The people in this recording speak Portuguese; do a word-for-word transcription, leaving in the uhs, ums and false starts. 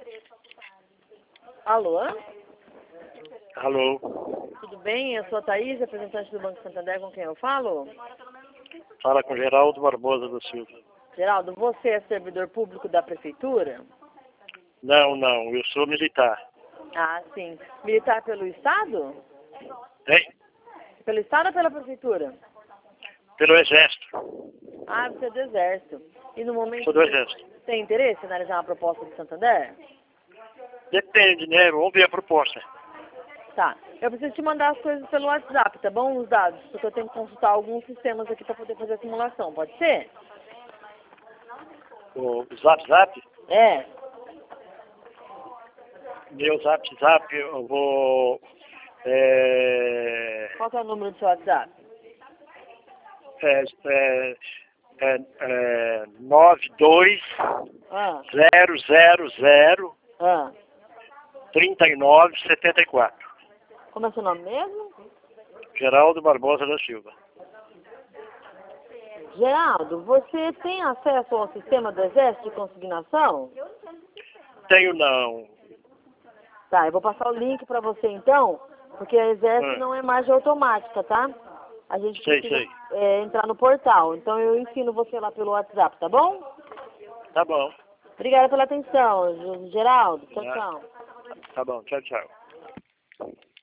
Alô? Alô? Tudo bem? Eu sou a Thaís, representante do Banco Santander, com quem eu falo? Fala com Geraldo Barbosa da Silva. Geraldo, você é servidor público da Prefeitura? Não, não, eu sou militar. Ah, sim. Militar pelo Estado? Hein? Pelo Estado ou pela Prefeitura? Pelo Exército. Ah, você é do Exército. E no momento Sou do Exército. tem interesse em analisar uma proposta do Santander? Depende, né? Vamos ver a proposta. Tá. Eu preciso te mandar as coisas pelo WhatsApp, tá bom? Os dados, porque eu tenho que consultar alguns sistemas aqui para poder fazer a simulação. Pode ser? O Zap Zap? É. Meu Zap Zap, eu vou... É... Qual que é o número do seu WhatsApp? É... é, é, é nove dois Ah, zero zero zero ah. três nove sete quatro. Como é seu nome mesmo? Geraldo Barbosa da Silva. Geraldo, você tem acesso ao sistema do Exército de consignação? Tenho não. Tá, eu vou passar o link para você então, porque a Exército Ah. não é margem automática, tá? A gente Sei, precisa sei. é, entrar no portal, então eu ensino você lá pelo WhatsApp, tá bom? Tá bom. Obrigada pela atenção, Geraldo. Tchau, Ah. tchau. Tá bom, tchau, tchau.